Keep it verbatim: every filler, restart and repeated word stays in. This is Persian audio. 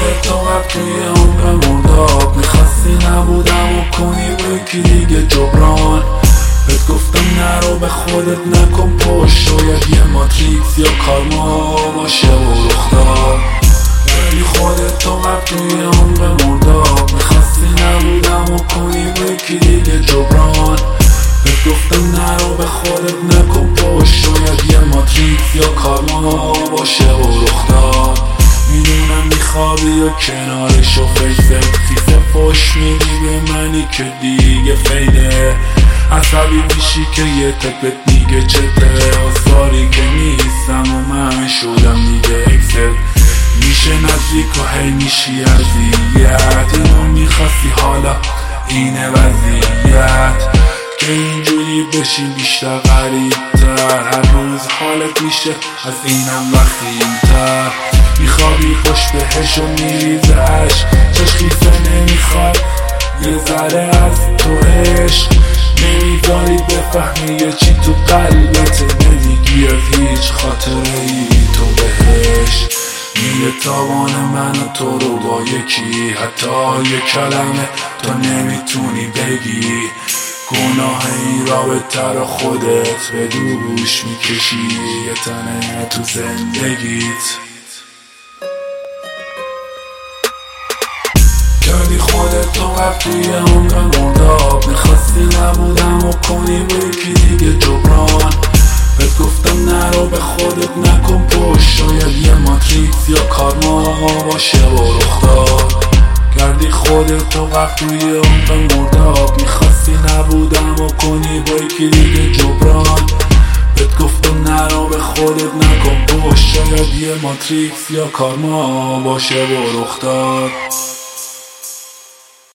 خودتو قبل توی عمق مرداب میخواستی نبودم و کنی با یکی دیگه جبران. بهت گفتم نرو به خودت نکن پشت، شاید یه ماتریکس یا کارما باشه و رخ داد. ولی خودتو قبل توی عمق مرداب میخواستی نبودم و کنی با یکی دیگه جبران. بهت گفتم نرو به خودت نکن پشت، شاید یه ماتریکس یا کارما باشه و رخ داد. میدونم میخوابی یا کنارش و فیست خیسه فش میدی به منی که دیگه فیده. عصبی میشی که یه تپت میگه چته، آثاری که نیستم و من شدم دیگه اکسل. میشه نزدیک و هی میشی اذیت، اینو میخواستی حالا اینه وضعیت که اینجوری بشی بیشتر غریبتر. هر روز حالت میشه از اینم وخیمتر، میخوابی پشت بهش و میریزه عشق، چشخیسه نمیخواد یه ذره از تو عشق. نمیداری بفهمی یه چی تو قلبت، نمیگی از هیچ خاطره ای تو بهش. میره تاوان من و تو رو با یکی، حتی یه کلمه تو نمیتونی بگی. گناه این رابطه رو خودت به دوش میکشی، یه تنه تو زندگیت. کردی خودتو قبل توی عمق مرداب میخواستی نبودم و کنی با یکی دیگه جبران. بهت گفتم نرو به خودت نکن پشت، شاید یه ماتریکس یا کارما باشه و رخ داد. کردی خودتو قبل توی عمق مرداب میخواستی نبودم و کنی با یکی دیگه جبران. بهت گفتم نرو به خودت نکن پشت، شاید یه ماتریکس یا کارما باشه و رخ داد.